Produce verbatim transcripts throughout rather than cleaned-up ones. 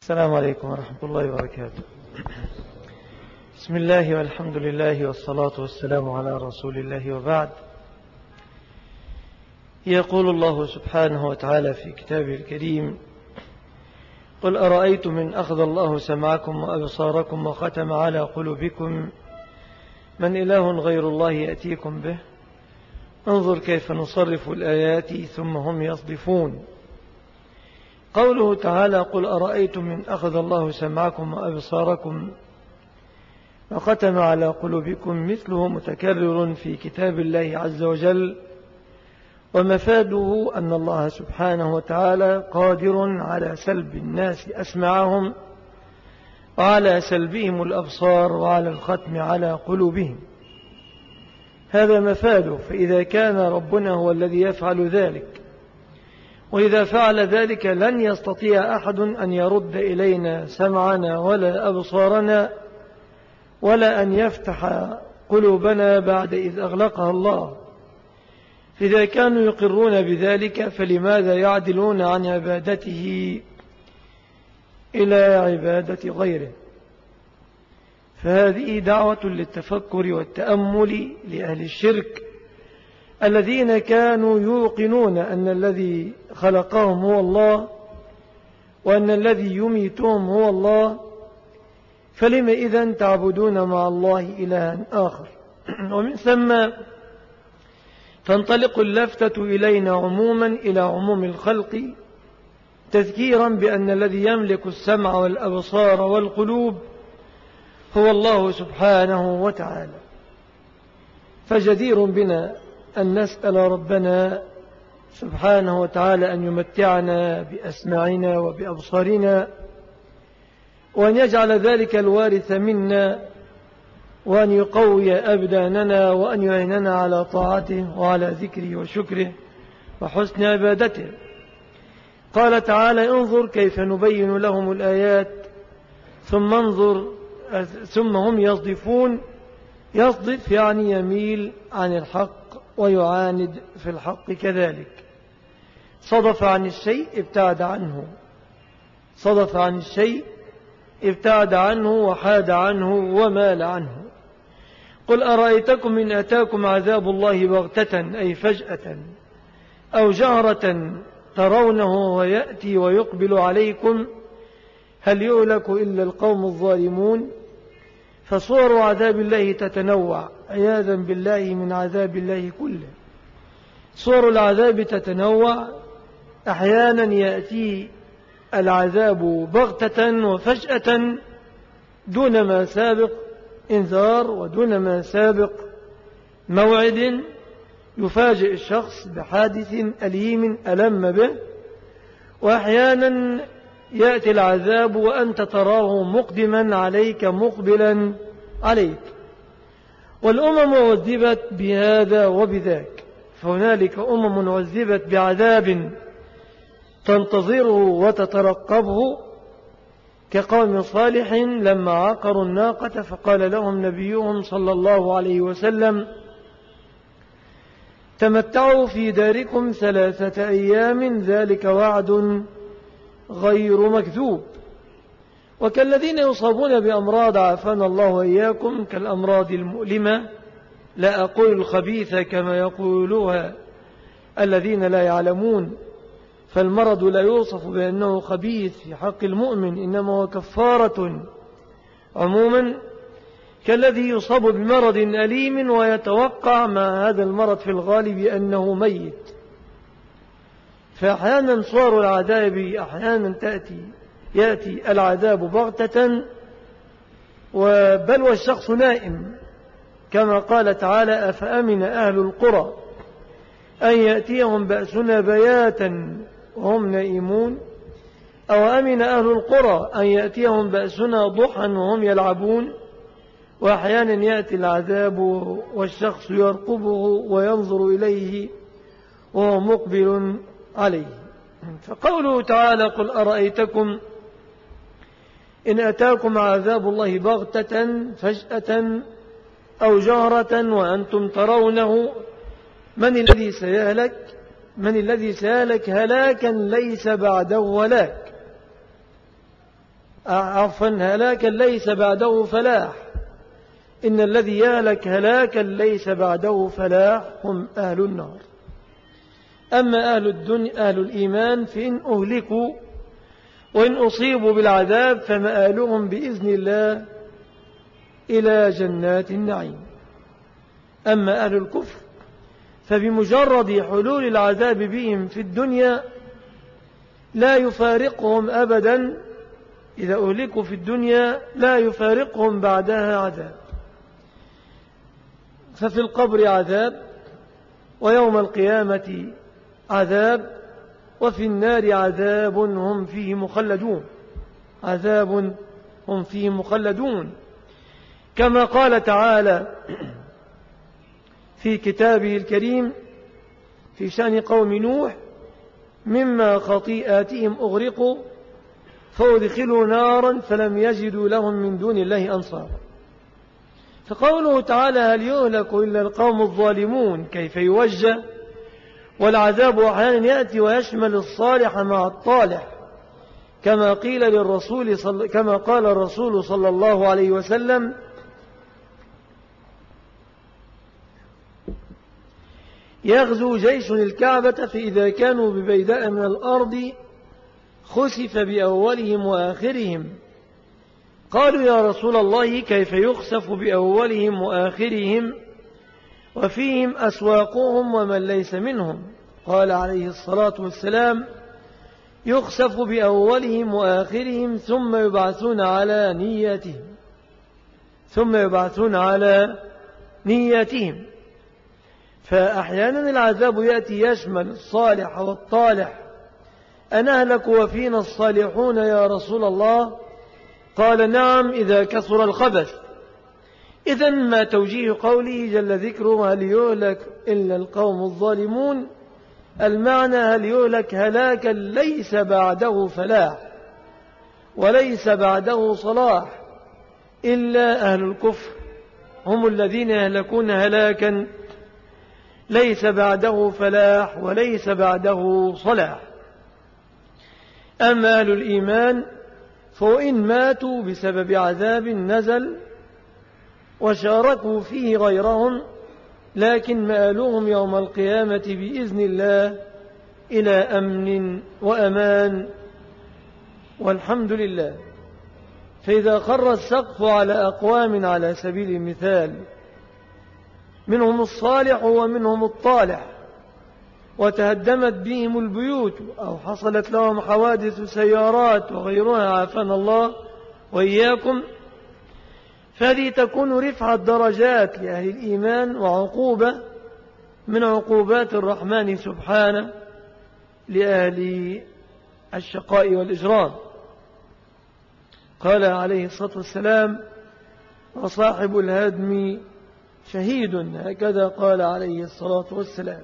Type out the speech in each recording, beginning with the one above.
السلام عليكم ورحمة الله وبركاته. بسم الله والحمد لله والصلاة والسلام على رسول الله وبعد. يقول الله سبحانه وتعالى في كتابه الكريم: قل أرأيتم من أخذ الله سمعكم وأبصاركم وختم على قلوبكم من إله غير الله يأتيكم به انظر كيف نصرف الآيات ثم هم يصدفون. قوله تعالى: قل أرأيتم من أخذ الله سمعكم وأبصاركم وختم على قلوبكم مثله متكرر في كتاب الله عز وجل، ومفاده أن الله سبحانه وتعالى قادر على سلب الناس أسماعهم وعلى سلبهم الأبصار وعلى الختم على قلوبهم. هذا مفاده. فإذا كان ربنا هو الذي يفعل ذلك، وإذا فعل ذلك لن يستطيع أحد أن يرد إلينا سمعنا ولا أبصارنا ولا أن يفتح قلوبنا بعد إذ أغلقها الله. إذا كانوا يقرون بذلك فلماذا يعدلون عن عبادته إلى عبادة غيره؟ فهذه دعوة للتفكر والتأمل لأهل الشرك الذين كانوا يوقنون أن الذي خلقهم هو الله وأن الذي يميتهم هو الله، فلم إذن تعبدون مع الله إلها آخر؟ ومن ثم تنطلق اللفتة إلينا عموما إلى عموم الخلق، تذكيرا بأن الذي يملك السمع والأبصار والقلوب هو الله سبحانه وتعالى. فجدير بنا أن نسأل ربنا سبحانه وتعالى أن يمتعنا بأسماعنا وبأبصارنا، وأن يجعل ذلك الوارث منا، وأن يقوي أبداننا، وأن يعيننا على طاعته وعلى ذكره وشكره وحسن عبادته. قال تعالى: انظر كيف نبين لهم الآيات ثم انظر ثم هم يصدفون. يصدف يعني يميل عن الحق ويعاند في الحق كذلك. صدف عن الشيء ابتعد عنه، صدف عن الشيء ابتعد عنه وحاد عنه ومال عنه. قل أرأيتكم إن أتاكم عذاب الله بغتة أي فجأة أو جهرة ترونه ويأتي ويقبل عليكم هل يهلك إلا القوم الظالمون؟ فصور عذاب الله تتنوع عياذا بالله من عذاب الله كله. صور العذاب تتنوع، أحيانا يأتي العذاب بغتة وفجأة دون ما سابق إنذار ودون ما سابق موعد، يفاجئ الشخص بحادث أليم ألم به. وأحيانا يأتي العذاب وأنت تراه مقدما عليك مقبلا عليك. والأمم عذبت بهذا وبذاك، فهنالك أمم عذبت بعذاب تنتظره وتترقبه، كقوم صالح لما عقروا الناقة فقال لهم نبيهم صلى الله عليه وسلم: تمتعوا في داركم ثلاثة أيام ذلك وعد غير مكذوب. وكالذين يصابون بأمراض عافانا الله وإياكم كالأمراض المؤلمة، لا أقول الخبيثة كما يقولوها الذين لا يعلمون، فالمرض لا يوصف بأنه خبيث في حق المؤمن، إنما هو كفارة عموما. كالذي يصاب بمرض أليم ويتوقع مع هذا المرض في الغالب أنه ميت. فأحيانا صور العذاب أحيانا تأتي يأتي العذاب بغتة، بل والشخص نائم، كما قال تعالى: أفأمن أهل القرى أن يأتيهم بأسنا بياتا وهم نائمون، أو أمن أهل القرى أن يأتيهم بأسنا ضحى وهم يلعبون. وأحيانا يأتي العذاب والشخص يرقبه وينظر إليه وهو مقبل عليه. فقوله تعالى: قل أرأيتكم إن أتاكم عذاب الله بغتة فجأة أو جهرة وأنتم ترونه من الذي سيهلك؟ من الذي سيهلك هلاكا ليس بعده هلاك؟ عفوا هلاكا ليس بعده فلاح. إن الذي يهلك هلاكا ليس بعده فلاح هم أهل النار. أما أهل الدنيا أهل الإيمان فإن أهلكوا وإن أصيبوا بالعذاب فمآلهم بإذن الله إلى جنات النعيم. أما أهل الكفر فبمجرد حلول العذاب بهم في الدنيا لا يفارقهم أبدا. إذا أهلكوا في الدنيا لا يفارقهم بعدها عذاب. ففي القبر عذاب، ويوم القيامة عذاب، وفي النار عذاب هم فيه مخلدون عذاب هم فيه مخلدون كما قال تعالى في كتابه الكريم في شأن قوم نوح: مما خطيئاتهم أغرقوا فأدخلوا نارا فلم يجدوا لهم من دون الله أنصارا. فقوله تعالى: هل يهلك إلا القوم الظالمون، كيف يوجه؟ والعذاب أحيانا يأتي ويشمل الصالح مع الطالح، كما قيل للرسول صل... كما قال الرسول صلى الله عليه وسلم: يغزو جيش الكعبة فإذا كانوا ببيداء من الأرض خسف بأولهم وآخرهم. قالوا: يا رسول الله كيف يخسف بأولهم وآخرهم وفيهم أسواقهم ومن ليس منهم؟ قال عليه الصلاة والسلام: يخسف بأولهم وآخرهم ثم يبعثون على نياتهم ثم يبعثون على نياتهم. فأحيانا العذاب يأتي يشمل الصالح والطالح. أنهلك وفينا الصالحون يا رسول الله؟ قال: نعم إذا كثر الخبث. إذن ما توجيه قوله جل ذكره: هل يهلك إلا القوم الظالمون؟ المعنى: هل يهلك هلاكا ليس بعده فلاح وليس بعده صلاح إلا أهل الكفر، هم الذين يهلكون هلاكا ليس بعده فلاح وليس بعده صلاح. أما أهل الإيمان فإن ماتوا بسبب عذاب نزل وشاركوا فيه غيرهم، لكن مآلهم يوم القيامة بإذن الله إلى أمن وأمان والحمد لله. فإذا خر السقف على أقوام على سبيل المثال، منهم الصالح ومنهم الطالح، وتهدمت بهم البيوت أو حصلت لهم حوادث سيارات وغيرها عافانا الله وإياكم، فهذه تكون رفع الدرجات لأهل الإيمان وعقوبة من عقوبات الرحمن سبحانه لأهل الشقاء والإجرام. قال عليه الصلاة والسلام: وصاحب الهدم شهيد، هكذا قال عليه الصلاة والسلام.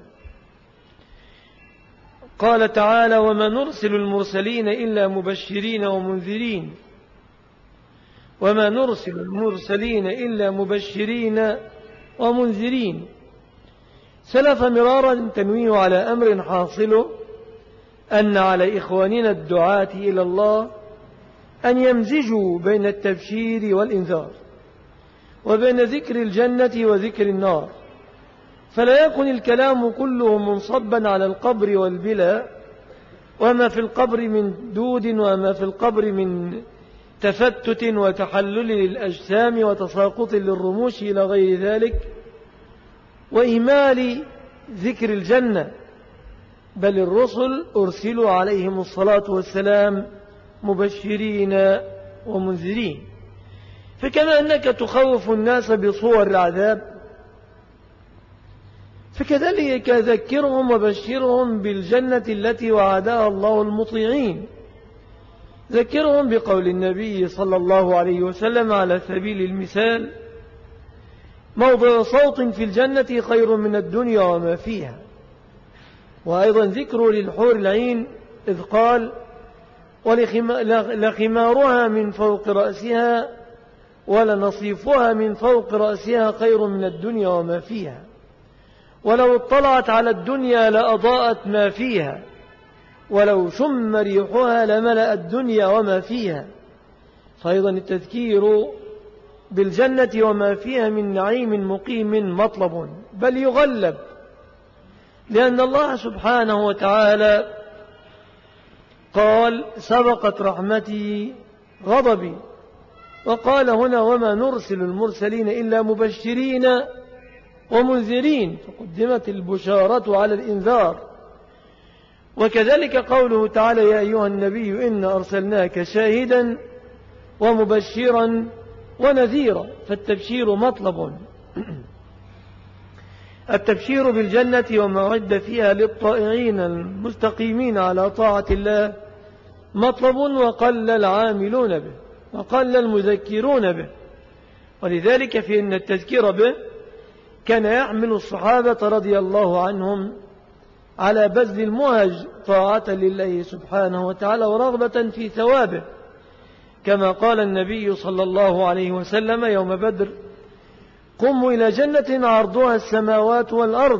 قال تعالى: وما نرسل المرسلين إلا مبشرين ومنذرين وما نرسل المرسلين إلا مبشرين ومنذرين. سلف مرارا التنويه على أمر حاصل، أن على إخواننا الدعاة إلى الله أن يمزجوا بين التبشير والإنذار وبين ذكر الجنة وذكر النار، فلا يكن الكلام كله منصبا على القبر والبلاء وما في القبر من دود وما في القبر من تفتت وتحلل للأجسام وتساقط للرموش إلى غير ذلك، وإهمال ذكر الجنة. بل الرسل أرسلوا عليهم الصلاة والسلام مبشرين ومنذرين. فكما أنك تخوف الناس بصور العذاب، فكذلك ذكرهم وبشرهم بالجنة التي وعدها الله المطيعين. ذكرهم بقول النبي صلى الله عليه وسلم على سبيل المثال: موضع صوت في الجنة خير من الدنيا وما فيها. وأيضا ذكر للحور العين إذ قال: ولخمارها من فوق رأسها ولنصيفها من فوق رأسها خير من الدنيا وما فيها، ولو اطلعت على الدنيا لأضاءت ما فيها، ولو شم ريحها لملأ الدنيا وما فيها. فأيضا التذكير بالجنة وما فيها من نعيم مقيم مطلب، بل يغلب، لأن الله سبحانه وتعالى قال سبقت رحمتي غضبي، وقال هنا وما نرسل المرسلين إلا مبشرين ومنذرين، فقدمت البشارة على الإنذار. وكذلك قوله تعالى يا أيها النبي إنا أرسلناك شاهدا ومبشرا ونذيرا، فالتبشير مطلب. التبشير بالجنة وما عد فيها للطائعين المستقيمين على طاعة الله مطلب، وقل العاملون به وقل المذكرون به. ولذلك فإن التذكير به كان يحمل الصحابة رضي الله عنهم على بذل المهج طاعة لله سبحانه وتعالى ورغبة في ثوابه، كما قال النبي صلى الله عليه وسلم يوم بدر قموا إلى جنة عرضها السماوات والأرض.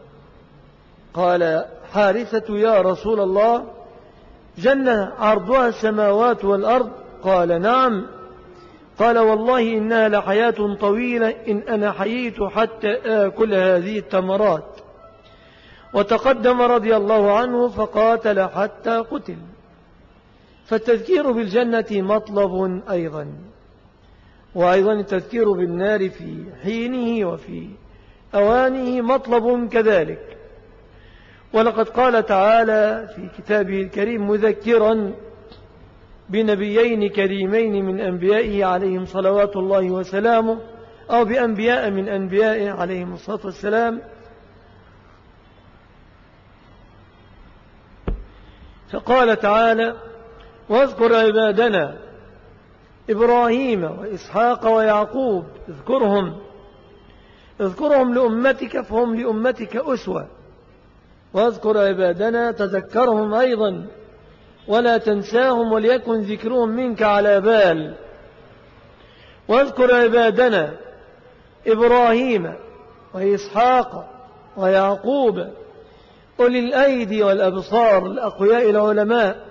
قال حارثة يا رسول الله جنة عرضها السماوات والأرض؟ قال نعم. قال والله إنها لحياة طويلة إن أنا حييت حتى آكل هذه التمرات. وتقدم رضي الله عنه فقاتل حتى قتل. فالتذكير بالجنة مطلب أيضا، وأيضا التذكير بالنار في حينه وفي أوانه مطلب كذلك. ولقد قال تعالى في كتابه الكريم مذكرا بنبيين كريمين من أنبيائه عليهم صلوات الله وسلامه، أو بأنبياء من أنبيائه عليهم الصلاة والسلام، فقال تعالى واذكر عبادنا إبراهيم وإسحاق ويعقوب اذكرهم اذكرهم لأمتك فهم لأمتك أسوة. واذكر عبادنا تذكرهم أيضا ولا تنساهم وليكن ذكرهم منك على بال. واذكر عبادنا إبراهيم وإسحاق ويعقوب أولي الأيدي والأبصار الأقوياء العلماء.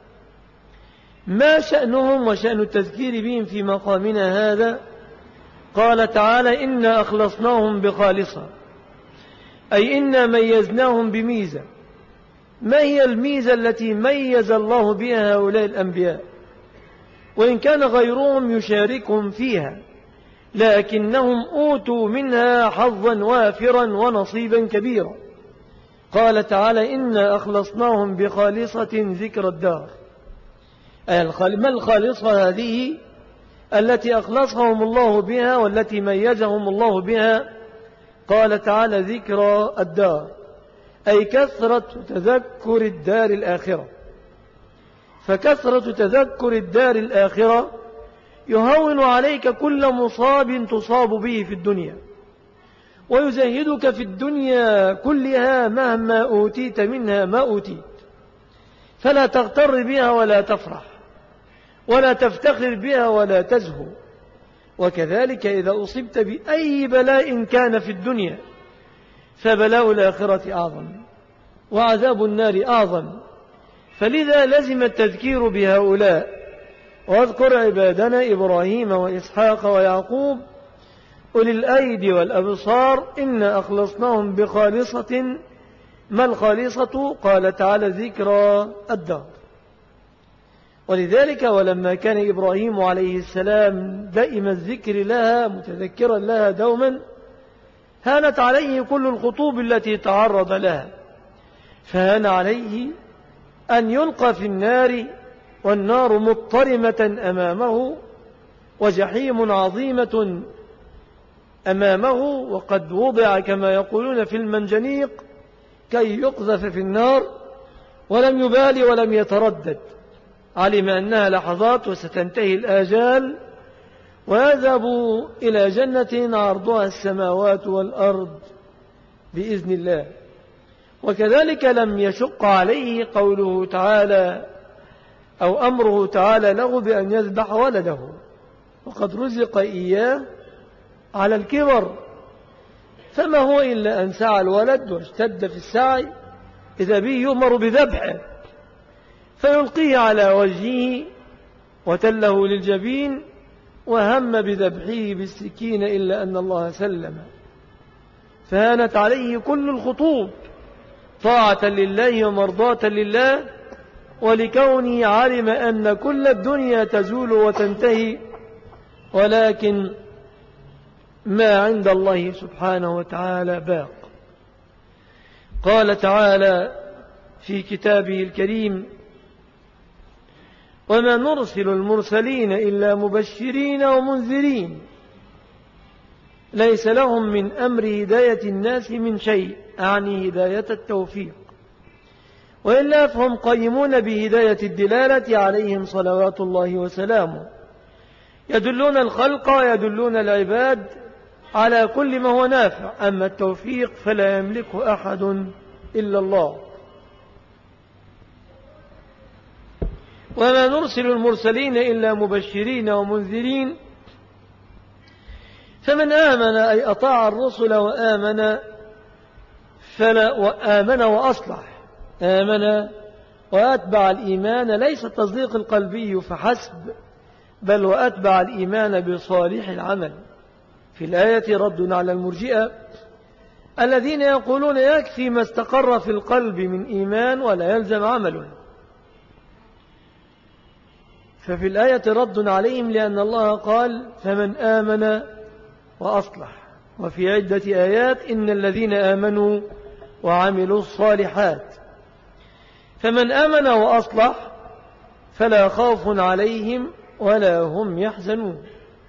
ما شأنهم وشأن التذكير بهم في مقامنا هذا؟ قال تعالى إنا أخلصناهم بخالصة، أي إنا ميزناهم بميزة. ما هي الميزة التي ميز الله بها هؤلاء الأنبياء؟ وإن كان غيرهم يشاركهم فيها، لكنهم أوتوا منها حظا وافرا ونصيبا كبيرا. قال تعالى إنا أخلصناهم بخالصة ذكر الدار. ما الخالصة هذه التي أخلصهم الله بها والتي ميزهم الله بها؟ قال تعالى ذكر الدار، أي كثرة تذكر الدار الآخرة. فكثرة تذكر الدار الآخرة يهون عليك كل مصاب تصاب به في الدنيا، ويزهدك في الدنيا كلها مهما أوتيت منها ما أوتيت، فلا تغتر بها ولا تفرح ولا تفتخر بها ولا تزهو. وكذلك إذا أصبت بأي بلاء كان في الدنيا فبلاء الآخرة أعظم وعذاب النار أعظم. فلذا لزم التذكير بهؤلاء. واذكر عبادنا إبراهيم وإسحاق ويعقوب أولي الأيدي والأبصار إنا أخلصناهم بخالصة. ما الخالصة؟ قال تعالى ذكر الدار. ولذلك ولما كان إبراهيم عليه السلام دائم الذكر لها متذكرا لها دوما، هانت عليه كل الخطوب التي تعرض لها، فهان عليه أن يلقى في النار والنار مضطرمة أمامه وجحيم عظيمة أمامه، وقد وضع كما يقولون في المنجنيق كي يقذف في النار، ولم يبالي ولم يتردد، علم أنها لحظات وستنتهي الآجال ويذهب إلى جنة عرضها السماوات والأرض بإذن الله. وكذلك لم يشق عليه قوله تعالى أو أمره تعالى له بأن يذبح ولده، وقد رزق إياه على الكبر، فما هو إلا أن سعى الولد واشتد في السعي إذا به يؤمر بذبحه فيلقيه على وجهه وتله للجبين وهم بذبحه بالسكين إلا أن الله سلم، فهانت عليه كل الخطوب طاعة لله ومرضاة لله، ولكونه علم أن كل الدنيا تزول وتنتهي، ولكن ما عند الله سبحانه وتعالى باق. قال تعالى في كتابه الكريم: وما نرسل المرسلين إلا مبشرين ومنذرين ليس لهم من أمر هداية الناس من شيء، أعني هداية التوفيق، وإلا فهم قيمون بهداية الدلالة عليهم صلوات الله وسلامه، يدلون الخلق ويدلون العباد على كل ما هو نافع، أما التوفيق فلا يملكه أحد إلا الله. وما نرسل المرسلين إلا مبشرين ومنذرين، فمن آمن أي أطاع الرسل وآمن فلا وآمن وأصلح، آمن وأتبع الإيمان ليس التصديق القلبي فحسب، بل وأتبع الإيمان بصالح العمل. في الآية رد على المرجئة الذين يقولون يكفي ما استقر في القلب من إيمان ولا يلزم عمل، ففي الآية رد عليهم لأن الله قال: فمن آمن وأصلح. وفي عدة آيات: إن الذين آمنوا وعملوا الصالحات. فمن آمن وأصلح فلا خوف عليهم ولا هم يحزنون.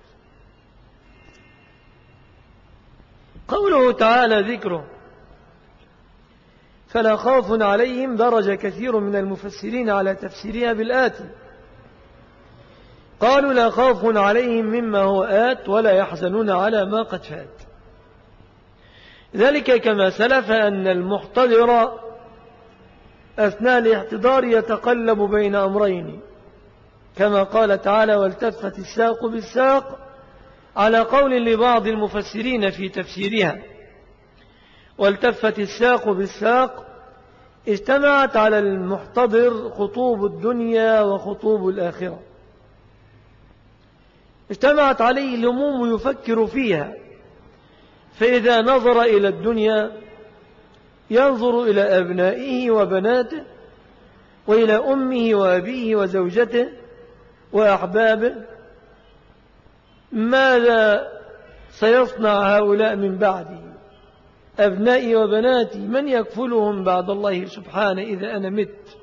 قوله تعالى ذكره فلا خوف عليهم درج كثير من المفسرين على تفسيرها بالآتي: قالوا لا خوف عليهم مما هو آت ولا يحزنون على ما قد فات. ذلك كما سلف أن المحتضر أثناء الاحتضار يتقلب بين أمرين، كما قال تعالى: والتفت الساق بالساق، على قول لبعض المفسرين في تفسيرها. والتفت الساق بالساق اجتمعت على المحتضر خطوب الدنيا وخطوب الآخرة، اجتمعت عليه الهموم يفكر فيها، فإذا نظر إلى الدنيا ينظر إلى أبنائه وبناته، وإلى أمه وأبيه وزوجته وأحبابه، ماذا سيصنع هؤلاء من بعدي؟ أبنائي وبناتي من يكفلهم بعد الله سبحانه إذا أنا مت؟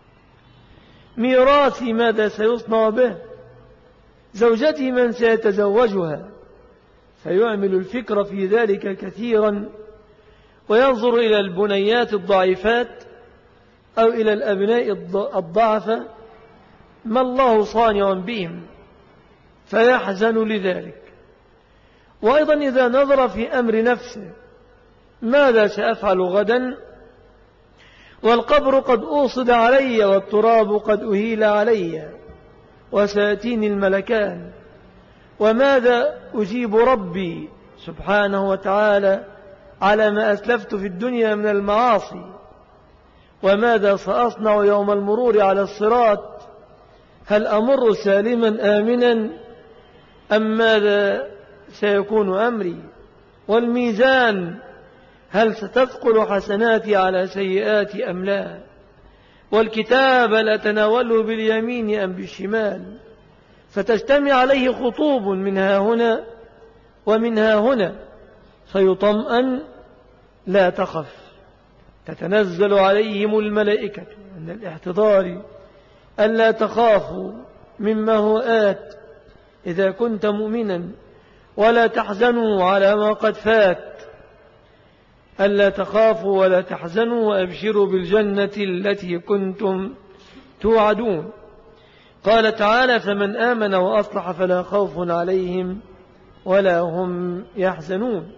ميراثي ماذا سيصنع به؟ زوجتي من سيتزوجها؟ فيعمل الفكر في ذلك كثيرا، وينظر إلى البنيات الضعيفات أو إلى الأبناء الضعفة ما الله صانع بهم، فيحزن لذلك. وأيضا إذا نظر في أمر نفسه: ماذا سأفعل غدا؟ والقبر قد أوصد علي والتراب قد أهيل علي وسيأتيني الملكان، وماذا أجيب ربي سبحانه وتعالى على ما أسلفت في الدنيا من المعاصي؟ وماذا سأصنع يوم المرور على الصراط؟ هل أمر سالما آمنا أم ماذا سيكون أمري؟ والميزان هل ستثقل حسناتي على سيئاتي أم لا؟ والكتاب لأتناوله باليمين أم بالشمال؟ فتجتمع عليه خطوب منها هنا ومنها هنا، فيطمئن: لا تخف. تتنزل عليهم الملائكة عند الاحتضار ألا تخافوا مما هو آت إذا كنت مؤمنا، ولا تحزنوا على ما قد فات، ألا تخافوا ولا تحزنوا وأبشروا بالجنة التي كنتم توعدون. قال تعالى: فمن آمن وأصلح فلا خوف عليهم ولا هم يحزنون.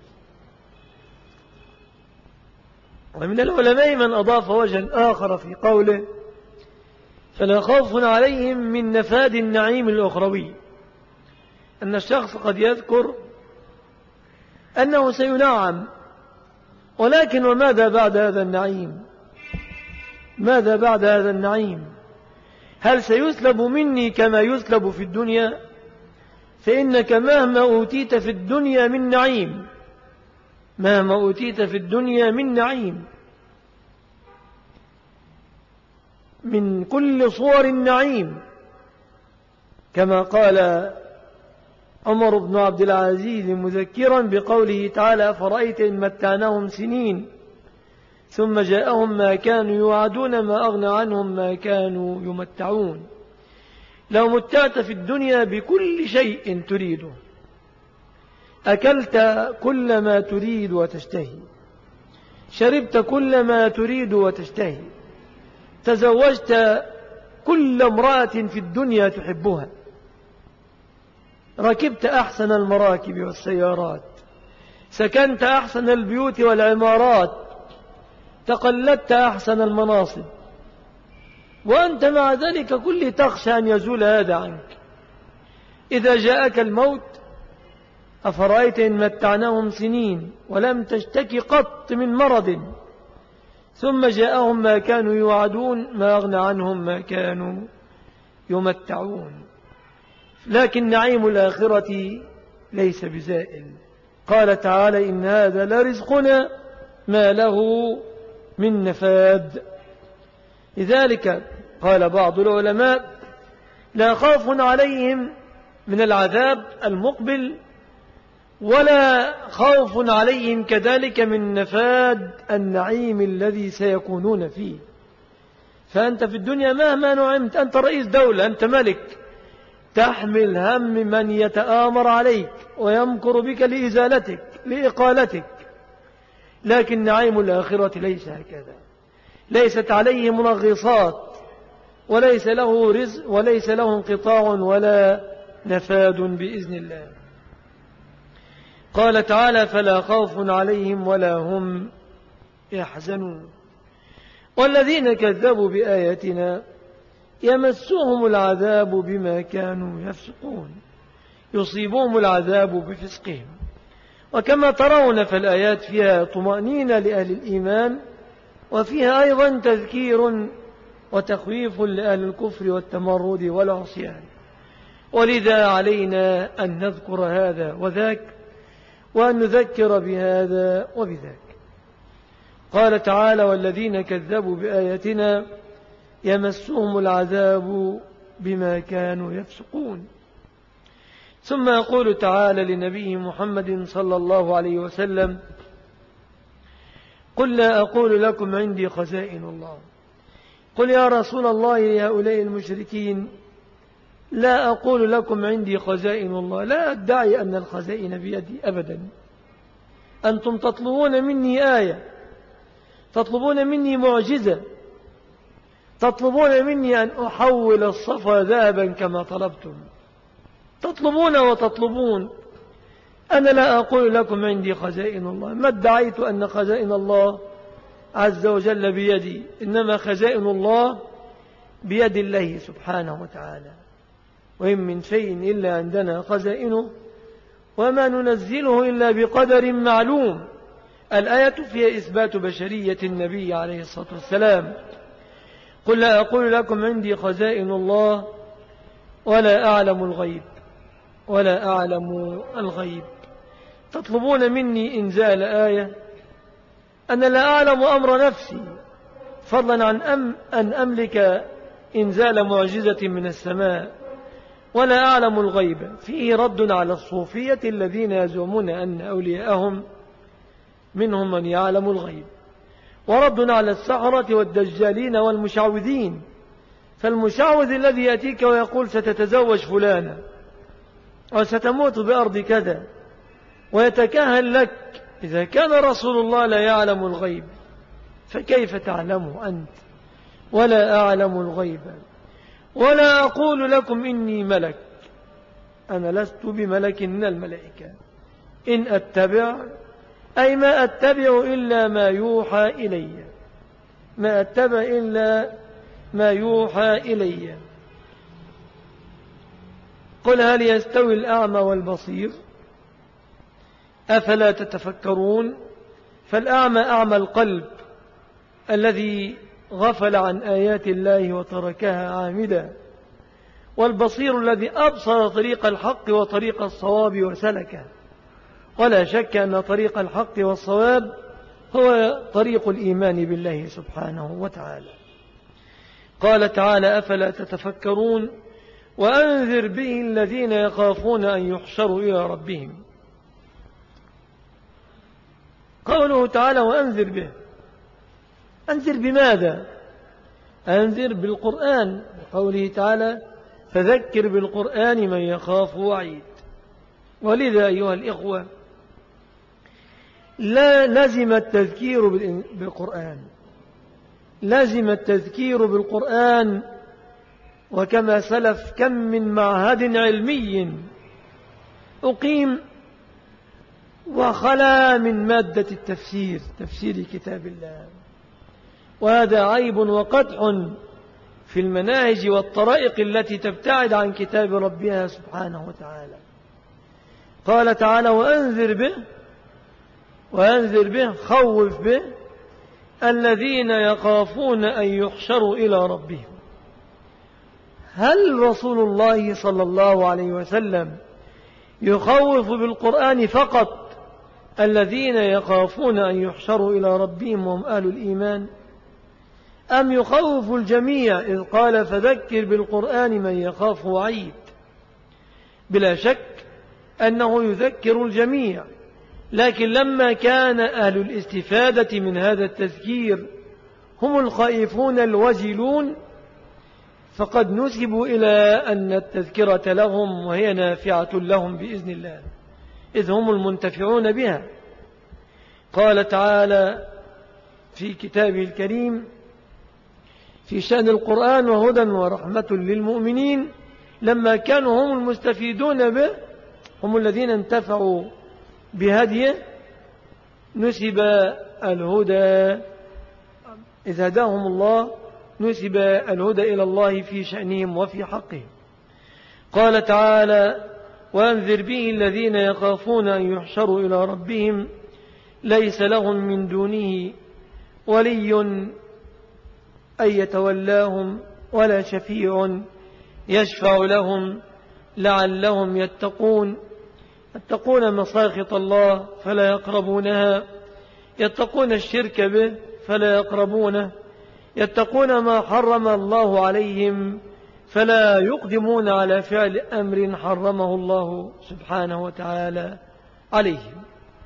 ومن العلماء من أضاف وجها آخر في قوله فلا خوف عليهم من نفاد النعيم الأخروي، أن الشخص قد يذكر أنه سينعم، ولكن وماذا بعد هذا النعيم؟ ماذا بعد هذا النعيم؟ هل سيسلب مني كما يسلب في الدنيا؟ فإنك مهما أوتيت في الدنيا من نعيم مهما أوتيت في الدنيا من نعيم من كل صور النعيم، كما قال عمر بن عبد العزيز مذكرا بقوله تعالى: فرأيت إن متعناهم سنين ثم جاءهم ما كانوا يوعدون ما أغنى عنهم ما كانوا يمتعون. لو متعت في الدنيا بكل شيء تريده، أكلت كل ما تريد وتشتهي، شربت كل ما تريد وتشتهي، تزوجت كل امرأة في الدنيا تحبها، ركبت أحسن المراكب والسيارات، سكنت أحسن البيوت والعمارات، تقلدت أحسن المناصب، وأنت مع ذلك كل تخشى أن يزول هذا عنك. إذا جاءك الموت أفرأيت إن متعناهم سنين ولم تشتكي قط من مرض ثم جاءهم ما كانوا يوعدون ما أغنى عنهم ما كانوا يمتعون. لكن نعيم الآخرة ليس بزائل. قال تعالى: إن هذا لرزقنا ما له من نفاد. لذلك قال بعض العلماء: لا خوف عليهم من العذاب المقبل ولا خوف عليهم كذلك من نفاد النعيم الذي سيكونون فيه. فأنت في الدنيا مهما نعمت، أنت رئيس دولة، أنت ملك، تحمل هم من يتآمر عليك ويمكر بك لإزالتك لإقالتك. لكن نعيم الآخرة ليس هكذا، ليست عليه منغصات، وليس له رزق وليس له انقطاع ولا نفاد بإذن الله. قال تعالى: فلا خوف عليهم ولا هم يحزنون. والذين كذبوا بآياتنا يمسهم العذاب بما كانوا يفسقون، يصيبهم العذاب بفسقهم. وكما ترون فالآيات فيها طمأنينة لأهل الإيمان، وفيها أيضا تذكير وتخويف لأهل الكفر والتمرد والعصيان. ولذا علينا أن نذكر هذا وذاك، وأن نذكر بهذا وبذاك. قال تعالى: والذين كذبوا بآياتنا يمسهم العذاب بما كانوا يفسقون. ثم يقول تعالى لنبيه محمد صلى الله عليه وسلم: قل لا أقول لكم عندي خزائن الله. قل يا رسول الله لهؤلاء المشركين: لا أقول لكم عندي خزائن الله، لا أدعي أن الخزائن بيدي أبدا. أنتم تطلبون مني آية، تطلبون مني معجزة، تطلبون مني أن أحول الصفا ذهبا كما طلبتم، تطلبون وتطلبون. أنا لا أقول لكم عندي خزائن الله، ما ادعيت أن خزائن الله عز وجل بيدي، إنما خزائن الله بيد الله سبحانه وتعالى. وإن من شيء إلا عندنا خزائنه وما ننزله إلا بقدر معلوم. الآية فيها إثبات بشرية النبي عليه الصلاة والسلام. قل لا أقول لكم عندي خزائن الله ولا أعلم الغيب ولا أعلم الغيب. تطلبون مني إنزال آية، أنا لا أعلم أمر نفسي فضلا عن أم أن أملك إنزال معجزة من السماء، ولا أعلم الغيب. فيه رد على الصوفية الذين يزعمون أن أولياءهم منهم من يعلم الغيب، ورد على السحرة والدجالين والمشعوذين. فالمشعوذ الذي يأتيك ويقول ستتزوج فلانا وستموت بأرض كذا ويتكهن لك، إذا كان رسول الله لا يعلم الغيب فكيف تعلمه أنت؟ ولا أعلم الغيب ولا أقول لكم إني ملك، أنا لست بملك من الملائكة، إن أتبع أي ما أتبع إلا ما يوحى إلي، ما أتبع إلا ما يوحى إلي. قل هل يستوي الأعمى والبصير أفلا تتفكرون؟ فالأعمى أعمى القلب الذي غفل عن آيات الله وتركها عامدا، والبصير الذي أبصر طريق الحق وطريق الصواب وسلكه. ولا شك أن طريق الحق والصواب هو طريق الإيمان بالله سبحانه وتعالى. قال تعالى: أفلا تتفكرون وأنذر به الذين يخافون أن يحشروا إلى ربهم. قوله تعالى: وأنذر به، أنذر بماذا؟ أنذر بالقرآن، قوله تعالى: فذكر بالقرآن من يخاف وعيد. ولذا أيها الإخوة، لا لزم التذكير بالقرآن، لزم التذكير بالقرآن. وكما سلف، كم من معهد علمي أقيم وخلا من مادة التفسير، تفسير كتاب الله، وهذا عيب وقدح في المناهج والطرائق التي تبتعد عن كتاب ربها سبحانه وتعالى. قال تعالى: وأنذر به، وأنذر به خوف به الذين يخافون أن يحشروا إلى ربهم. هل رسول الله صلى الله عليه وسلم يخوف بالقرآن فقط الذين يخافون أن يحشروا إلى ربهم وهم أهل الإيمان، أم يخوف الجميع إذ قال: فذكر بالقرآن من يخاف وعيد؟ بلا شك أنه يذكر الجميع، لكن لما كان أهل الاستفادة من هذا التذكير هم الخائفون الوجلون، فقد نسبوا إلى أن التذكرة لهم وهي نافعة لهم بإذن الله، إذ هم المنتفعون بها. قال تعالى في كتابه الكريم في شأن القرآن: وهدى ورحمة للمؤمنين. لما كانوا هم المستفيدون به، هم الذين انتفعوا بهديه، نسب الهدى، إذ هداهم الله نسب الهدى إلى الله في شأنهم وفي حقهم. قال تعالى: وأنذر به الذين يخافون أن يحشروا إلى ربهم ليس لهم من دونه ولي أن يتولاهم ولا شفيع يشفع لهم لعلهم يتقون. يتقون مساخط الله فلا يقربونها، يتقون الشرك به فلا يقربونه، يتقون ما حرم الله عليهم فلا يقدمون على فعل أمر حرمه الله سبحانه وتعالى عليهم.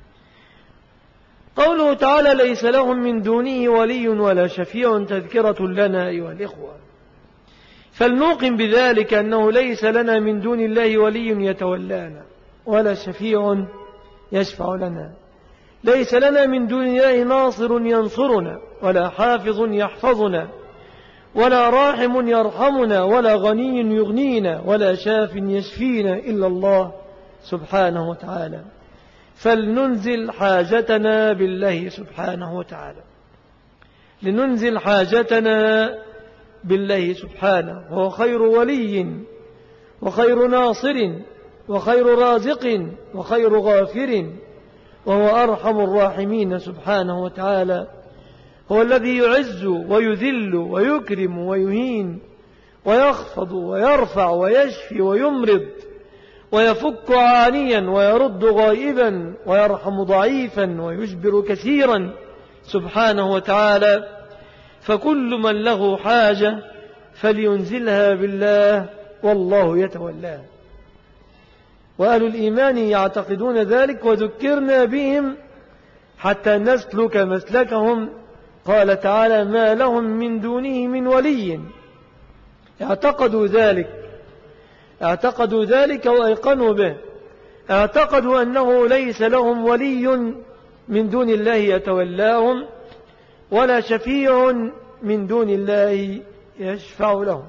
قوله تعالى: ليس لهم من دونه ولي ولا شفيع، تذكرة لنا أيها الإخوة، فلنوقن بذلك أنه ليس لنا من دون الله ولي يتولانا ولا شفيع يشفع لنا. ليس لنا من دون الله ناصر ينصرنا، ولا حافظ يحفظنا، ولا راحم يرحمنا، ولا غني يغنينا، ولا شاف يشفينا إلا الله سبحانه وتعالى. فلننزل حاجتنا بالله سبحانه وتعالى، لننزل حاجتنا بالله سبحانه، وهو خير ولي وخير ناصر وخير رازق وخير غافر، وهو أرحم الراحمين سبحانه وتعالى. هو الذي يعز ويذل ويكرم ويهين ويخفض ويرفع ويشفي ويمرض ويفك عانيا ويرد غائبا ويرحم ضعيفا ويجبر كثيرا سبحانه وتعالى. فكل من له حاجة فلينزلها بالله والله يتولاه. وأهل الإيمان يعتقدون ذلك، وذكرنا بهم حتى نسلك مسلكهم. قال تعالى: ما لهم من دونه من ولي. اعتقدوا ذلك، اعتقدوا ذلك وأيقنوا به، اعتقدوا أنه ليس لهم ولي من دون الله يتولاهم ولا شفيع من دون الله يشفع لهم.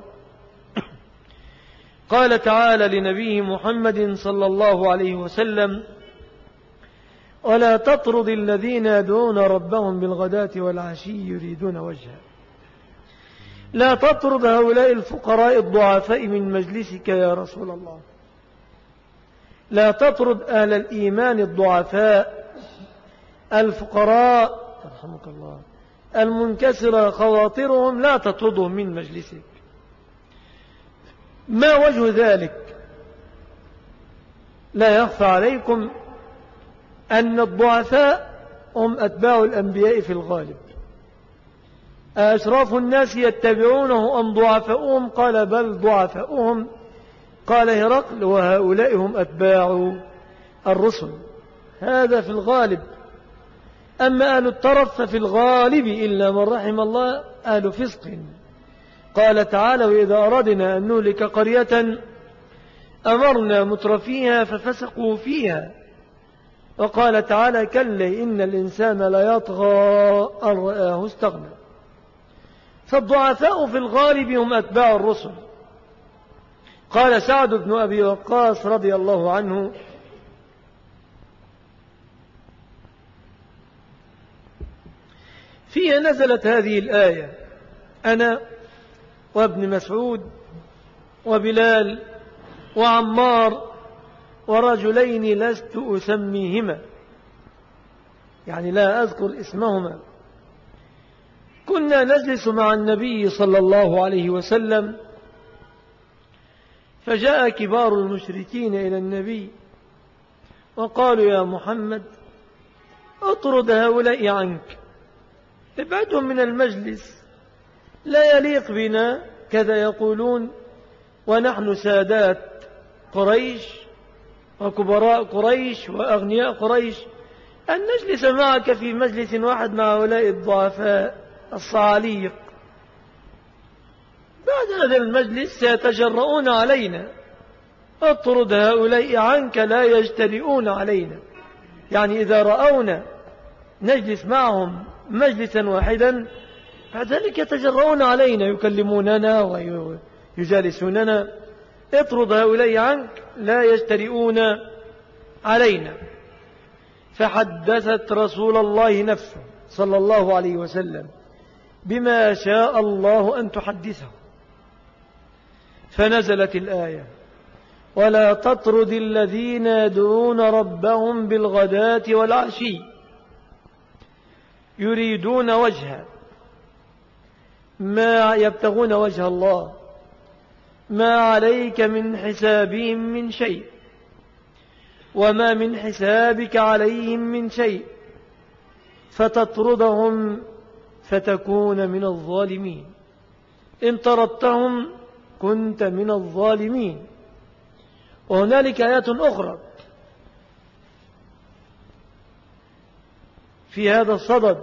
قال تعالى لنبيه محمد صلى الله عليه وسلم: ولا تطرد الذين يدعون ربهم بالغداة والعشي يريدون وجهه. لا تطرد هؤلاء الفقراء الضعفاء من مجلسك يا رسول الله، لا تطرد أهل الإيمان الضعفاء الفقراء رحمك الله المنكسرة خواطرهم لا تطردهم من مجلسك. ما وجه ذلك؟ لا يخفى عليكم أن الضعفاء هم أتباع الأنبياء في الغالب. أشراف الناس يتبعونه أم ضعفاؤهم؟ قال بل ضعفاؤهم. قال هرقل وهؤلاء هم أتباع الرسل. هذا في الغالب. أما أهل الطرف ففي الغالب إلا من رحم الله أهل فسق. قال تعالى وإذا أردنا أن نهلك قرية أمرنا مترفيها ففسقوا فيها. وقال تعالى كلا إن الإنسان ليطغى أن رآه استغنى. فالضعفاء في الغالب هم أتباع الرسل. قال سعد بن أبي وقاص رضي الله عنه فيها نزلت هذه الآية أنا وابن مسعود وبلال وعمار ورجلين لست أسميهما، يعني لا أذكر اسمهما، كنا نجلس مع النبي صلى الله عليه وسلم فجاء كبار المشركين إلى النبي وقالوا يا محمد اطرد هؤلاء عنك، ابعدهم من المجلس، لا يليق بنا كذا يقولون ونحن سادات قريش وكبراء قريش وأغنياء قريش أن نجلس معك في مجلس واحد مع هؤلاء الضعفاء الصعاليق. بعد هذا المجلس سيتجرؤون علينا، اطرد هؤلاء عنك لا يجترئون علينا. يعني إذا رأونا نجلس معهم مجلسا واحدا بعد ذلك يتجرؤون علينا، يكلموننا ويجالسوننا. اطرد هؤلاء عنك لا يجترئون علينا. فحدثت رسول الله نفسه صلى الله عليه وسلم بما شاء الله أن تحدثه، فنزلت الآية ولا تطرد الذين يدعون ربهم بالغداة والعشي يريدون وجهه، ما يبتغون وجه الله، ما عليك من حسابهم من شيء وما من حسابك عليهم من شيء فتطردهم فتكون من الظالمين. إن طردتهم كنت من الظالمين. وهنالك آيات أخرى في هذا الصدد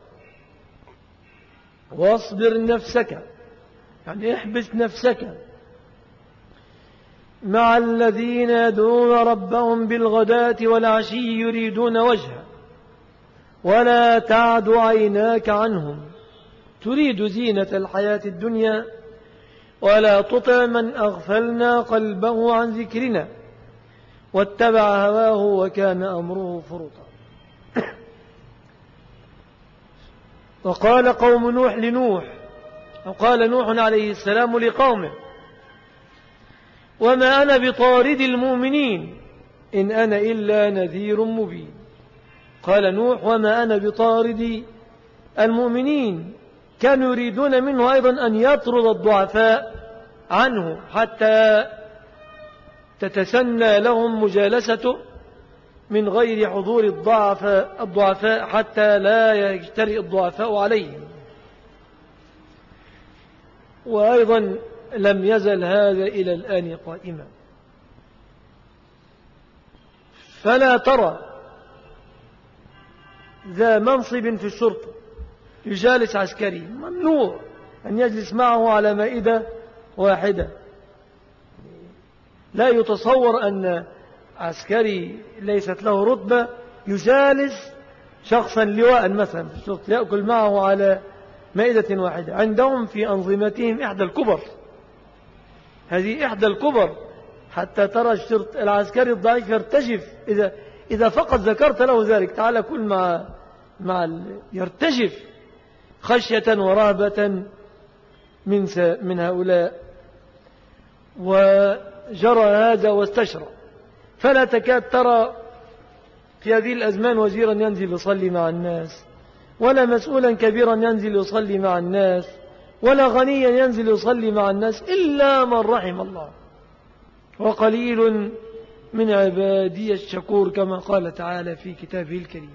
واصبر نفسك، يعني احبس نفسك مع الذين يدعون ربهم بالغداة والعشي يريدون وجهه ولا تعد عيناك عنهم تريد زينة الحياة الدنيا ولا تطع من أغفلنا قلبه عن ذكرنا واتبع هواه وكان أمره فرطا. وقال قوم نوح لنوح، وقال نوح عليه السلام لقومه وما أنا بطارد المؤمنين إن أنا إلا نذير مبين. قال نوح وما أنا بطارد المؤمنين. كانوا يريدون منه أيضا أن يطرد الضعفاء عنه حتى تتسنى لهم مجالسته من غير حضور الضعفاء, الضعفاء حتى لا يجترئ الضعفاء عليهم. وأيضا لم يزل هذا إلى الآن قائما. فلا ترى ذا منصب في الشرطة يجالس عسكري، ممنوع أن يجلس معه على مائدة واحدة. لا يتصور أن عسكري ليست له رتبة يجالس شخصا لواء مثلا في الشرطة يأكل معه على مائدة واحدة. عندهم في أنظمتهم إحدى الكبر، هذه إحدى الكبر، حتى ترى الشرط العسكري الضعيف يرتجف إذا إذا فقط ذكرت له ذلك، تعال كل مع مع يرتجف خشية ورهبة من من هؤلاء. وجرى هذا واستشرى، فلا تكاد ترى في هذه الأزمان وزيرا ينزل يصلي مع الناس ولا مسؤولا كبيرا ينزل يصلي مع الناس، ولا غنيا ينزل يصلي مع الناس، إلا من رحم الله، وقليل من عبادي الشكور، كما قال تعالى في كتابه الكريم.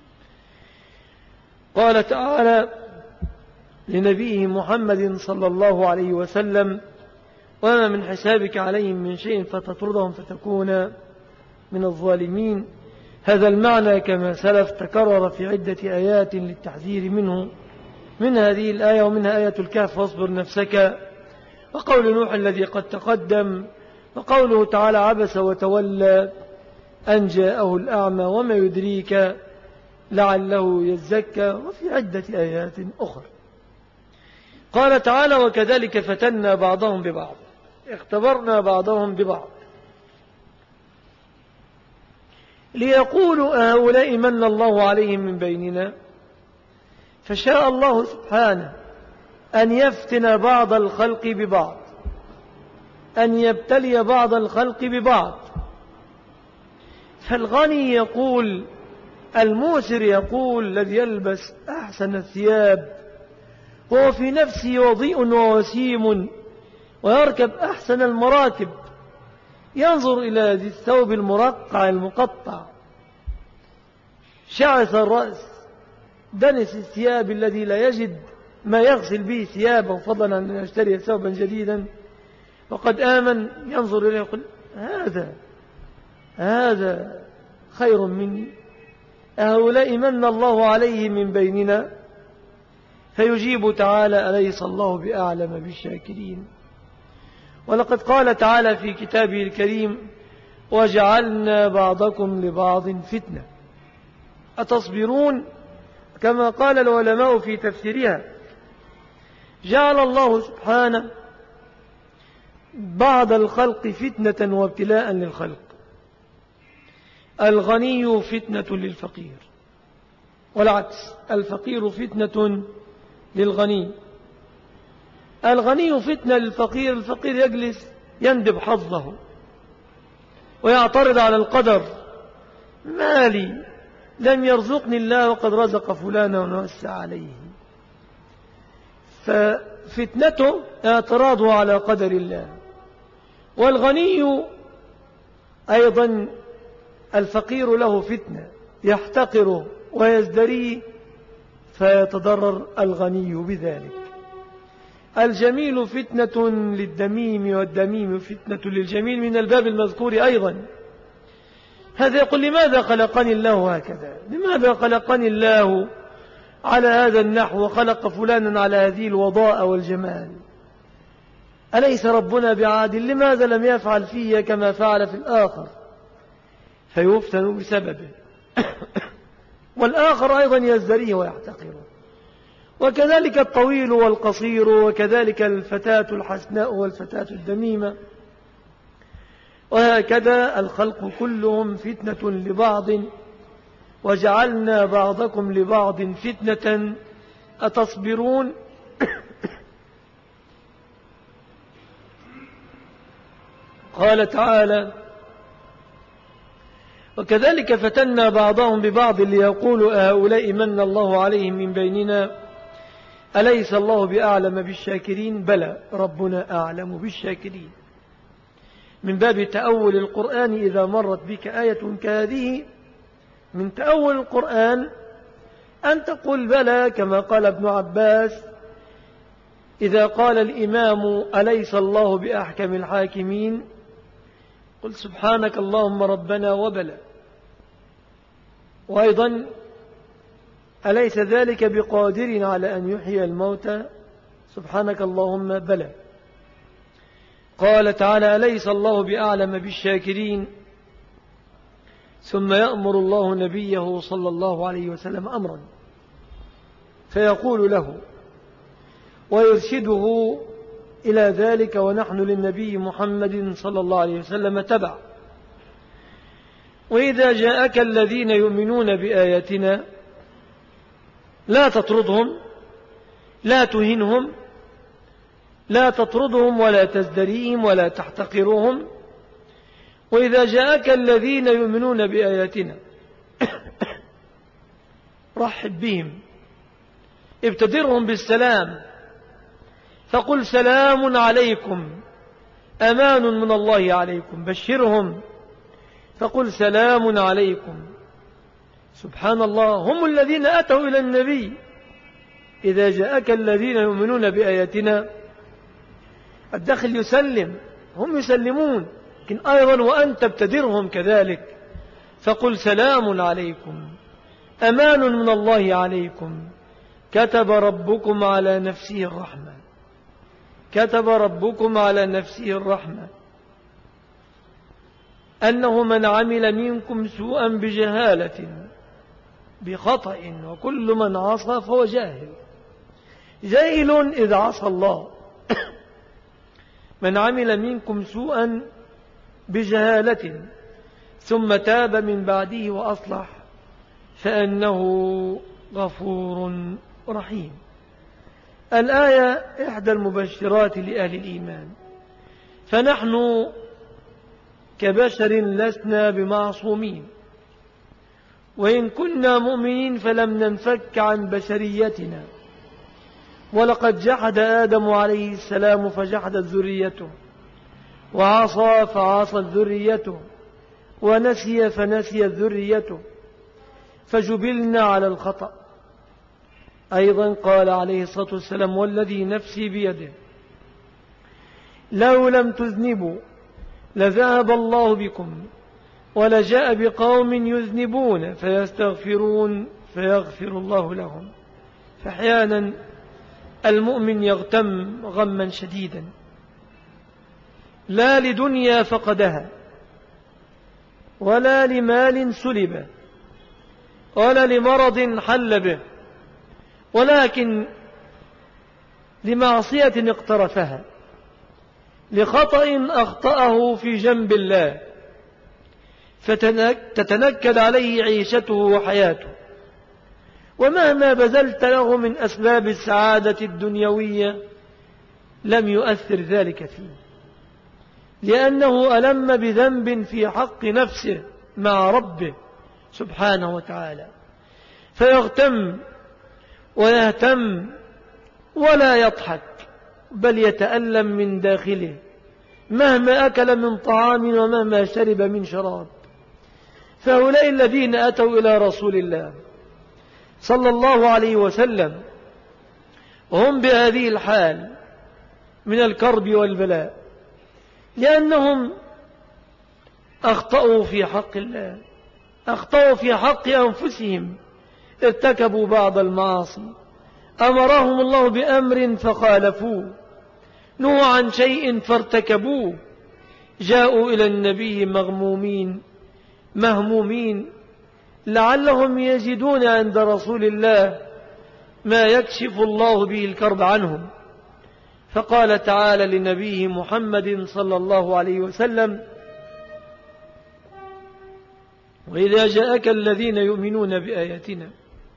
قال تعالى لنبيه محمد صلى الله عليه وسلم: وما من حسابك عليهم من شيء فتطردهم فتكون من الظالمين. هذا المعنى كما سلف تكرر في عدة آيات للتحذير منه، من هذه الآية ومنها آية الكهف: واصبر نفسك، وقول نوح الذي قد تقدم، وقوله تعالى: عبس وتولى أن جاءه الأعمى وما يدريك لعله يزكى، وفي عدة آيات أخرى. قال تعالى: وكذلك فتنا بعضهم ببعض، اختبرنا بعضهم ببعض، ليقولوا أهؤلاء من الله عليهم من بيننا، فشاء الله سبحانه أن يفتن بعض الخلق ببعض، أن يبتلي بعض الخلق ببعض. فالغني يقول، الموسر يقول، الذي يلبس أحسن الثياب وهو في نفسه وضيء ووسيم ويركب أحسن المراكب، ينظر إلى ذي الثوب المرقع المقطع شعث الرأس دنس الثياب الذي لا يجد ما يغسل به ثيابه فضلا أن يشتري ثوبا جديدا وقد آمن، ينظر إليه يقول: هذا هذا خير مني، هؤلاء من الله عليه من بيننا. فيجيب تعالى: أليس الله بأعلم بالشاكرين؟ ولقد قال تعالى في كتابه الكريم: وجعلنا بعضكم لبعض فتنة أتصبرون، كما قال العلماء في تفسيرها. جعل الله سبحانه بعض الخلق فتنة وابتلاء للخلق. الغني فتنة للفقير، والعكس، الفقير فتنة للغني. الغني فتنة للفقير، الفقير يجلس يندب حظه ويعترض على القدر: مالي لم يرزقني الله وقد رزق فلانا ونوسع عليه. ففتنته اعتراضه على قدر الله. والغني أيضا الفقير له فتنة، يحتقره ويزدريه فيتضرر الغني بذلك. الجميل فتنة للدميم، والدميم فتنة للجميل، من الباب المذكور أيضا. هذا يقول: لماذا خلقني الله هكذا؟ لماذا خلقني الله على هذا النحو وخلق فلانا على هذه الوضاء والجمال؟ أليس ربنا بعادل؟ لماذا لم يفعل فيه كما فعل في الآخر؟ فيفتن بسببه. والآخر أيضا يزدريه ويحتقره. وكذلك الطويل والقصير، وكذلك الفتاة الحسناء والفتاة الدميمة، وهكذا الخلق كلهم فتنة لبعض. وجعلنا بعضكم لبعض فتنة أتصبرون. قال تعالى: وكذلك فتنا بعضهم ببعض ليقولوا هؤلاء من الله عليهم من بيننا أليس الله بأعلم بالشاكرين؟ بلى، ربنا أعلم بالشاكرين. من باب تأول القرآن إذا مرت بك آية كهذه، من تأول القرآن أن تقول بلى، كما قال ابن عباس إذا قال الإمام أليس الله بأحكم الحاكمين، قل سبحانك اللهم ربنا وبلى. وأيضا أليس ذلك بقادر على أن يحيي الموتى؟ سبحانك اللهم بلى. قال تعالى: أليس الله بأعلم بالشاكرين؟ ثم يأمر الله نبيه صلى الله عليه وسلم أمرا فيقول له ويرشده إلى ذلك، ونحن للنبي محمد صلى الله عليه وسلم تبع. وإذا جاءك الذين يؤمنون بآياتنا لا تطردهم، لا تهنهم، لا تطردهم ولا تزدريهم ولا تحتقرهم. وإذا جاءك الذين يؤمنون بآياتنا رحب بهم ابتدرهم بالسلام، فقل سلام عليكم أمان من الله عليكم. بشرهم فقل سلام عليكم. سبحان الله، هم الذين أتوا إلى النبي: إذا جاءك الذين يؤمنون بآياتنا. الداخل يسلم، هم يسلمون، لكن أيضا وأنت ابتدرهم كذلك، فقل سلام عليكم أمان من الله عليكم كتب ربكم على نفسه الرحمة. كتب ربكم على نفسه الرحمة أنه من عمل منكم سوءا بجهالة بخطأ وكل من عصى فهو جاهل. جاهل إذا عصى الله. من عمل منكم سوءا بجهالة ثم تاب من بعده وأصلح فأنه غفور رحيم. الآية إحدى المبشرات لأهل الإيمان. فنحن كبشر لسنا بمعصومين، وإن كنا مؤمنين فلم ننفك عن بشريتنا. ولقد جحد آدم عليه السلام فجحدت ذريته، وعصى فعصت ذريته، ونسي فنسيت ذريته، فجبلنا على الخطأ. أيضا قال عليه الصلاة والسلام: والذي نفسي بيده لو لم تذنبوا لذهب الله بكم ولجاء بقوم يذنبون فيستغفرون فيغفر الله لهم. فأحيانا المؤمن يغتم غما شديدا، لا لدنيا فقدها، ولا لمال سلب، ولا لمرض حل به، ولكن لمعصية اقترفها، لخطأ أخطأه في جنب الله، فتتنكد عليه عيشته وحياته. ومهما بذلت له من أسباب السعادة الدنيوية لم يؤثر ذلك فيه، لأنه ألم بذنب في حق نفسه مع ربه سبحانه وتعالى، فيغتم ويهتم ولا يضحك، بل يتألم من داخله مهما أكل من طعام ومهما شرب من شراب. فهؤلاء الذين أتوا إلى رسول الله صلى الله عليه وسلم هم بهذه الحال من الكرب والبلاء، لأنهم أخطأوا في حق الله، أخطأوا في حق أنفسهم، ارتكبوا بعض المعاصي، أمرهم الله بأمر فخالفوه، نهوا عن شيء فارتكبوه، جاءوا إلى النبي مغمومين مهمومين لعلهم يجدون عند رسول الله ما يكشف الله به الكرب عنهم. فقال تعالى لنبيه محمد صلى الله عليه وسلم: وإذا جاءك الذين يؤمنون بآياتنا.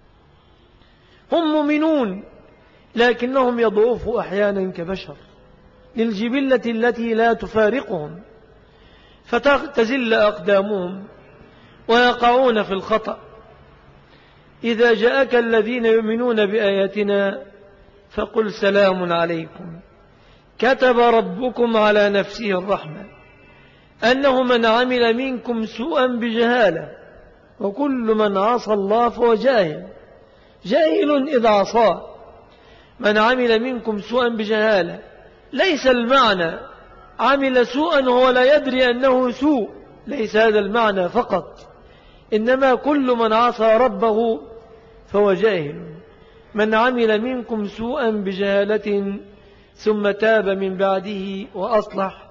هم مؤمنون لكنهم يضعفوا أحيانا كبشر للجبلة التي لا تفارقهم، فتزل أقدامهم ويقعون في الخطأ. إذا جاءك الذين يؤمنون بآياتنا فقل سلام عليكم كتب ربكم على نفسه الرحمة أنه من عمل منكم سوءا بجهالة وكل من عصى الله فهو جاهل. جاهل إذا عصى. من عمل منكم سوءا بجهالة، ليس المعنى عمل سوءا وهو لا يدري أنه سوء، ليس هذا المعنى فقط، إنما كل من عصى ربه فهو جاهل. من عمل منكم سوءا بجهالة ثم تاب من بعده وأصلح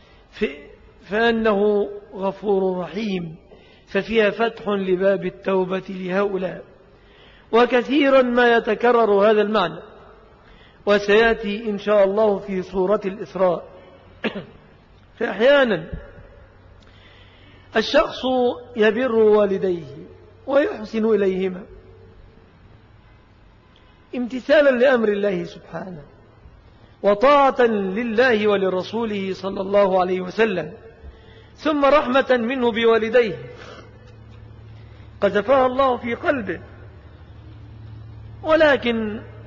فأنه غفور رحيم. ففيها فتح لباب التوبة لهؤلاء، وكثيرا ما يتكرر هذا المعنى، وسيأتي إن شاء الله في سورة الإسراء. فأحيانا الشخص يبر والديه ويحسن إليهما امتثالا لأمر الله سبحانه وطاعة لله ولرسوله صلى الله عليه وسلم، ثم رحمة منه بوالديه قذفها الله في قلبه، ولكن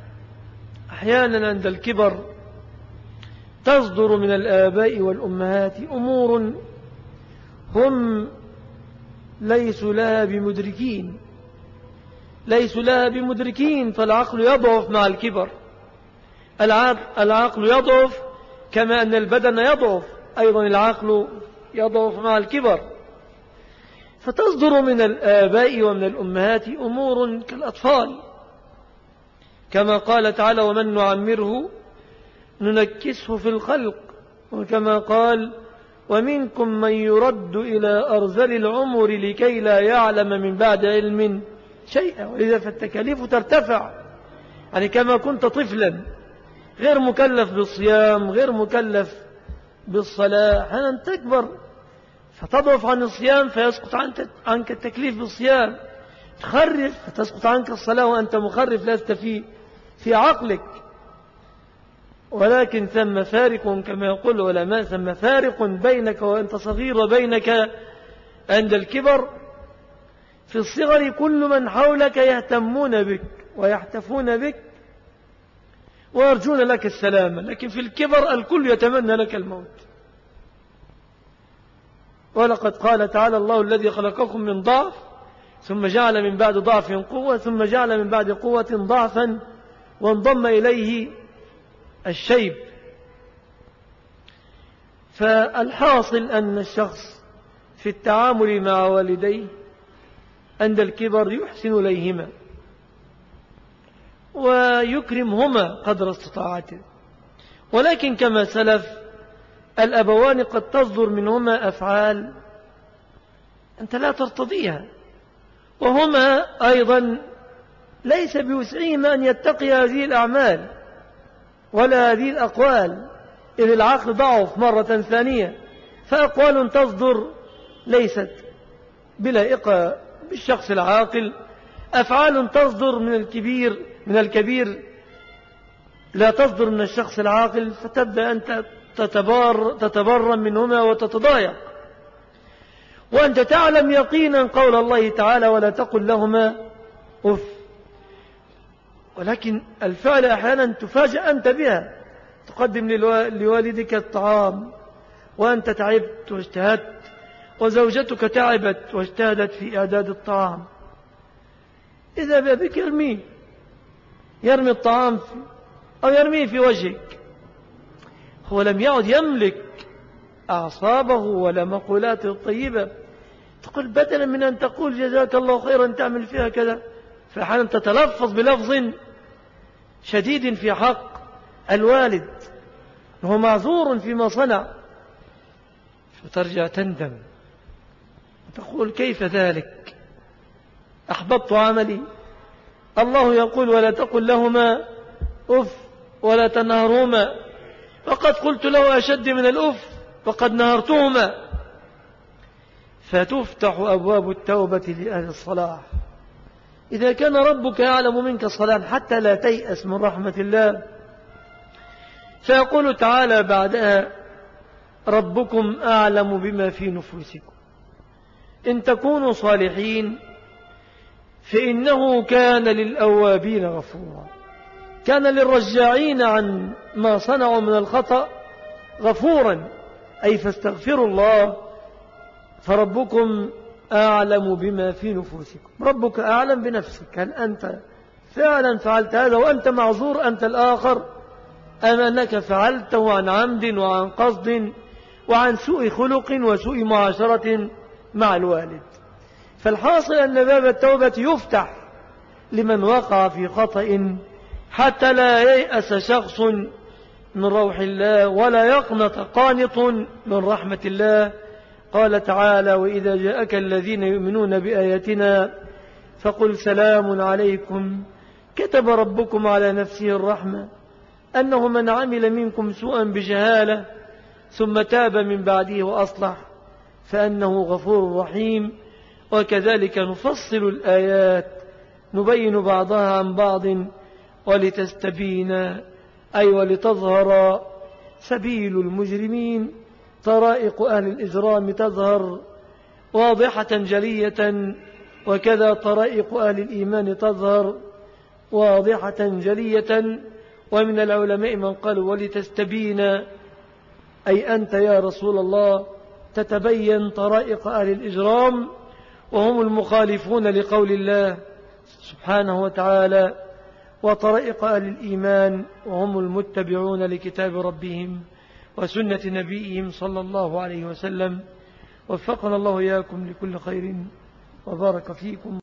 أحيانا عند الكبر تصدر من الآباء والأمهات أمور هم ليسوا لها بمدركين ليسوا لها بمدركين فالعقل يضعف مع الكبر. العقل يضعف كما أن البدن يضعف، أيضا العقل يضعف مع الكبر، فتصدر من الآباء ومن الأمهات أمور كالأطفال، كما قال تعالى: ومن نعمره ننكسه في الخلق، وكما قال: ومنكم من يرد إلى أرذل العمر لكي لا يعلم من بعد علم شيئا. ولذا فالتكاليف ترتفع، يعني كما كنت طفلا غير مكلف بالصيام، غير مكلف بالصلاة، حين تكبر فتضعف عن الصيام فيسقط عنك التكليف بالصيام، تخرف فتسقط عنك الصلاة وأنت مخرف لست في في عقلك. ولكن ثم فارق كما يقول العلماء، ثم فارق بينك وأنت صغير وبينك عند الكبر. في الصغر كل من حولك يهتمون بك ويحتفون بك ويرجون لك السلامة، لكن في الكبر الكل يتمنى لك الموت. ولقد قال تعالى: الله الذي خلقكم من ضعف ثم جعل من بعد ضعف قوة ثم جعل من بعد قوة ضعفا وانضم إليه الشيب. فالحاصل أن الشخص في التعامل مع والديه عند الكبر يحسن إليهما ويكرمهما قدر استطاعته، ولكن كما سلف الأبوان قد تصدر منهما أفعال أنت لا ترتضيها، وهما أيضا ليس بوسعهما أن يتقي هذه الأعمال ولا هذه الأقوال، إذ العقل ضعف مرة ثانية، فأقوال تصدر ليست بلائقة بالشخص العاقل، أفعال تصدر من الكبير من الكبير لا تصدر من الشخص العاقل، فتبدأ أنت تتبار تتبرم منهما وتتضايق، وأنت تعلم يقينا قول الله تعالى: ولا تقل لهما أف. ولكن الفعل أحيانا تفاجأ أنت بها، تقدم لوالدك الطعام وأنت تعبت واجتهدت، وزوجتك تعبت واجتهدت في إعداد الطعام، إذا بك يرميه يرمي الطعام في أو يرميه في وجهك، هو لم يعد يملك أعصابه ولا مقولاته الطيبة، تقول بدلا من أن تقول جزاك الله خيرا تعمل فيها كذا، فأحيانا تتلفظ بلفظ شديد في حق الوالد وهو معذور فيما صنع، فترجع تندم وتقول كيف ذلك، أحبطت عملي. الله يقول: ولا تقل لهما أف ولا تنهرهما، وقد قلت له أشد من الأف وقد نهرتهما. فتفتح أبواب التوبة لأهل الصلاح. إذا كان ربك يعلم منك الصلاح حتى لا تيأس من رحمة الله، فيقول تعالى بعدها: ربكم أعلم بما في نفوسكم إن تكونوا صالحين فإنه كان للأوابين غفورا. كان للرجاعين عن ما صنعوا من الخطأ غفورا، أي فاستغفروا الله، فربكم أعلم بما في نفوسكم. ربك أعلم بنفسك، هل أنت فعلا فعلت هذا وأنت معذور أنت الآخر، أم أنك فعلته عن عمد وعن قصد وعن سوء خلق وسوء معاشرة مع الوالد. فالحاصل أن باب التوبة يفتح لمن وقع في خطأ حتى لا ييأس شخص من روح الله ولا يقنط قانط من رحمة الله. قال تعالى: وإذا جاءك الذين يؤمنون بآياتنا فقل سلام عليكم كتب ربكم على نفسه الرحمة أنه من عمل منكم سوءا بجهالة ثم تاب من بعده وأصلح فأنه غفور رحيم. وكذلك نفصل الآيات نبين بعضها عن بعض ولتستبين أي ولتظهر سبيل المجرمين، طرائق أهل الإجرام تظهر واضحة جلية، وكذا طرائق أهل الإيمان تظهر واضحة جلية، ومن العلماء من قالوا ولتستبين، أي أنت يا رسول الله تتبين طرائق أهل الإجرام وهم المخالفون لقول الله سبحانه وتعالى، وطرائق أهل الإيمان وهم المتبعون لكتاب ربهم وسنة نبيهم صلى الله عليه وسلم. وفقنا الله إياكم لكل خير وبارك فيكم.